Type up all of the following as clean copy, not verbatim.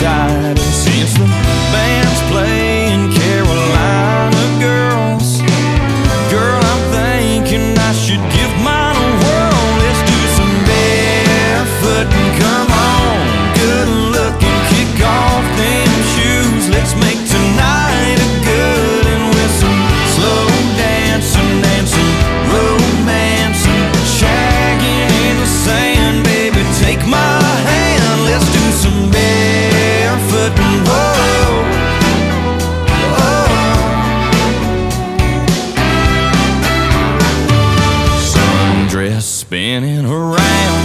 side. And since the band's playing Carolina girls, girl, I'm thinking I should give mine a whirl. Let's do some barefoot and come on, good looking, kick off them shoes. Let's make tonight a good and with some slow dancing, dancing, romancing, shagging in the sand. Baby, take my hand, let's do some barefoot and whoa, oh. Sundress spinning around,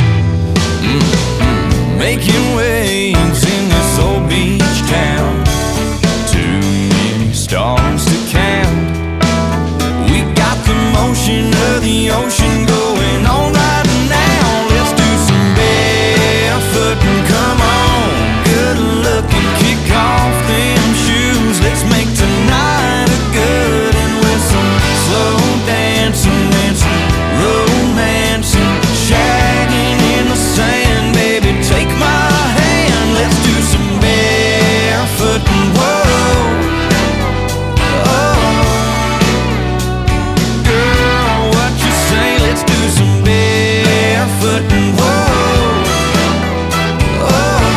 making waves in this old beach town. Too many stars to count. We got the motion of the ocean going all night now. Let's do some barefoot and come on, good looking, kick off them shoes. Let's make tonight a good and with some slow dancing, dancing, romancing, shagging in the sand. Baby, take my hand, let's do some barefoot and whoa, oh. Girl, what you say? Let's do some barefoot and whoa, oh.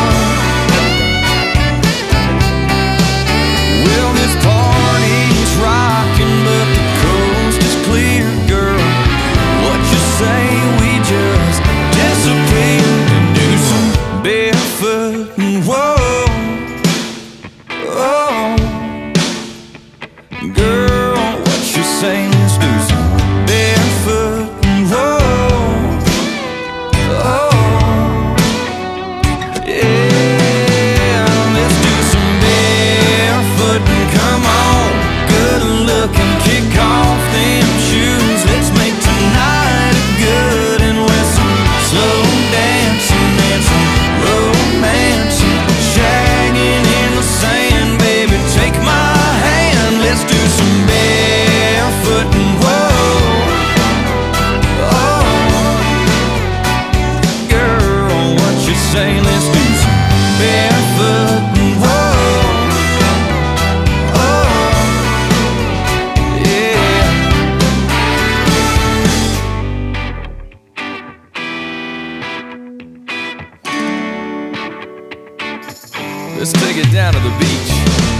Well, this party's rocking, but the coast is clear, girl. What you say? We just disappear and do some barefoot and whoa, oh. Girl, what you say? Let's do some barefoot and whoa, oh. Yeah, let's do some barefoot and come on, good looking, kick off them shoes. Let's make tonight a good and with some slow dancing, dancing, romancing, shagging in the sand. Baby, take my hand, let's do some barefoot and whoa, oh. Girl, what you say? Let's do some barefoot and whoa, oh. Yeah. Let's take it down to the beach.